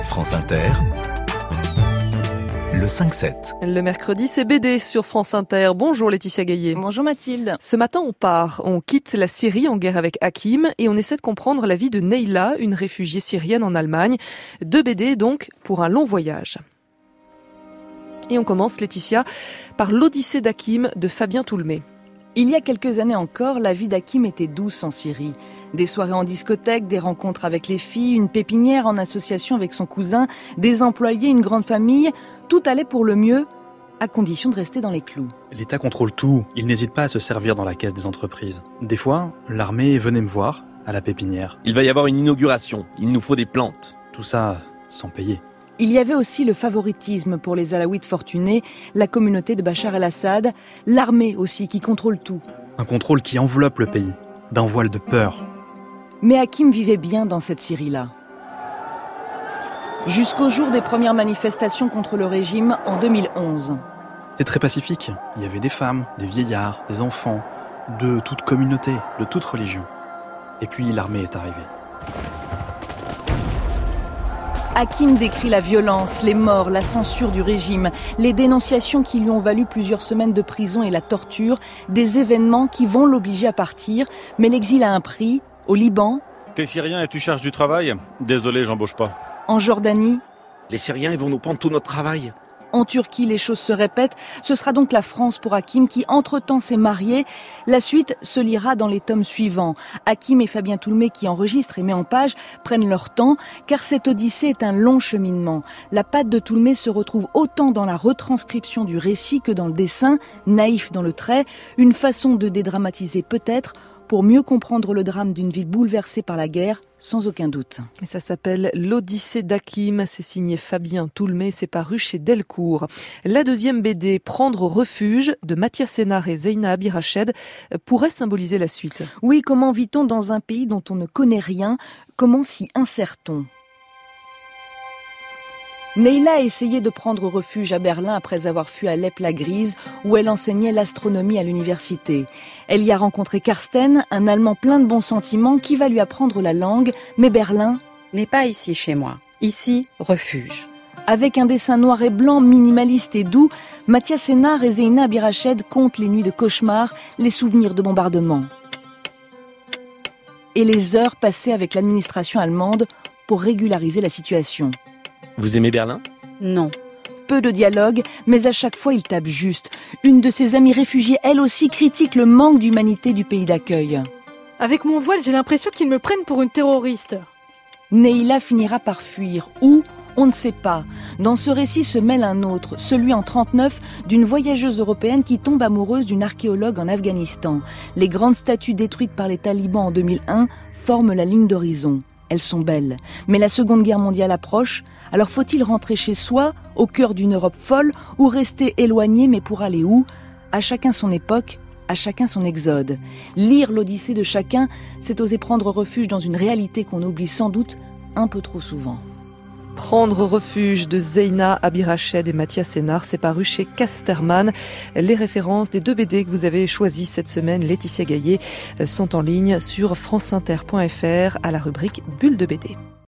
France Inter, le 5-7. Le mercredi, c'est BD sur France Inter. Bonjour Laetitia Gaillet. Bonjour Mathilde. Ce matin, on quitte la Syrie en guerre avec Hakim et on essaie de comprendre la vie de Neyla, une réfugiée syrienne en Allemagne. 2 BD donc pour un long voyage. Et on commence, Laetitia, par l'Odyssée d'Hakim de Fabien Toulmé. Il y a quelques années encore, la vie d'Hakim était douce en Syrie. Des soirées en discothèque, des rencontres avec les filles, une pépinière en association avec son cousin, des employés, une grande famille. Tout allait pour le mieux, à condition de rester dans les clous. L'État contrôle tout. Il n'hésite pas à se servir dans la caisse des entreprises. Des fois, l'armée venait me voir à la pépinière. Il va y avoir une inauguration. Il nous faut des plantes. Tout ça sans payer. Il y avait aussi le favoritisme pour les Alaouites fortunés, la communauté de Bachar el-Assad, l'armée aussi qui contrôle tout. Un contrôle qui enveloppe le pays, d'un voile de peur. Mais Hakim vivait bien dans cette Syrie-là. Jusqu'au jour des premières manifestations contre le régime en 2011. C'était très pacifique. Il y avait des femmes, des vieillards, des enfants, de toute communauté, de toute religion. Et puis l'armée est arrivée. Hakim décrit la violence, les morts, la censure du régime, les dénonciations qui lui ont valu plusieurs semaines de prison et la torture, des événements qui vont l'obliger à partir, mais l'exil a un prix, au Liban. T'es Syrien et tu cherches du travail ? Désolé, j'embauche pas. En Jordanie. Les Syriens, ils vont nous prendre tout notre travail. En Turquie, les choses se répètent. Ce sera donc la France pour Hakim qui, entre-temps, s'est marié. La suite se lira dans les tomes suivants. Hakim et Fabien Toulmé, qui enregistrent et met en page, prennent leur temps, car cette odyssée est un long cheminement. La patte de Toulmé se retrouve autant dans la retranscription du récit que dans le dessin, naïf dans le trait, une façon de dédramatiser peut-être, pour mieux comprendre le drame d'une ville bouleversée par la guerre, sans aucun doute. Et ça s'appelle l'Odyssée d'Hakim, c'est signé Fabien Toulmé, c'est paru chez Delcourt. La deuxième BD, Prendre refuge, de Mathias Sénart et Zeina Abirached, pourrait symboliser la suite. Oui, comment vit-on dans un pays dont on ne connaît rien ? Comment s'y insère-t-on ? Neyla a essayé de prendre refuge à Berlin après avoir fui Alep la Grise, où elle enseignait l'astronomie à l'université. Elle y a rencontré Karsten, un Allemand plein de bons sentiments qui va lui apprendre la langue, mais Berlin n'est pas ici chez moi. Ici, refuge. Avec un dessin noir et blanc minimaliste et doux, Mathias Sénart et Zeina Abirached comptent les nuits de cauchemar, les souvenirs de bombardements. Et les heures passées avec l'administration allemande pour régulariser la situation. Vous aimez Berlin ? Non. Peu de dialogue, mais à chaque fois il tape juste. Une de ses amies réfugiées, elle aussi, critique le manque d'humanité du pays d'accueil. Avec mon voile, j'ai l'impression qu'ils me prennent pour une terroriste. Neyla finira par fuir. Où ? On ne sait pas. Dans ce récit se mêle un autre, celui en 1939 d'une voyageuse européenne qui tombe amoureuse d'une archéologue en Afghanistan. Les grandes statues détruites par les talibans en 2001 forment la ligne d'horizon. Elles sont belles. Mais la Seconde Guerre mondiale approche, alors faut-il rentrer chez soi, au cœur d'une Europe folle, ou rester éloigné, mais pour aller où ? À chacun son époque, à chacun son exode. Lire l'Odyssée de chacun, c'est oser prendre refuge dans une réalité qu'on oublie sans doute un peu trop souvent. Prendre refuge de Zeina Abirached et Mathias Sénart, c'est paru chez Casterman. Les références des 2 BD que vous avez choisies cette semaine, Laetitia Gaillet, sont en ligne sur franceinter.fr à la rubrique Bulle de BD.